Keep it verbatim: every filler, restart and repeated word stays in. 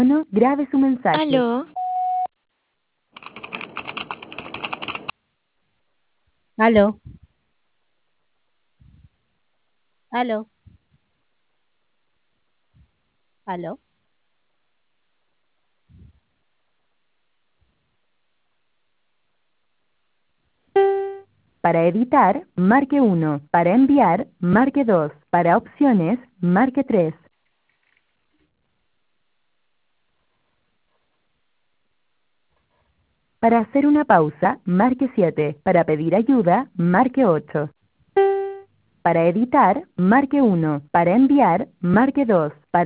No, grabe su mensaje. Aló, Aló, aló, aló. Para editar, marque uno. Para enviar, marque dos. Para opciones, marque tres. Para hacer una pausa, marque siete. Para pedir ayuda, marque ocho. Para editar, marque uno. Para enviar, marque dos.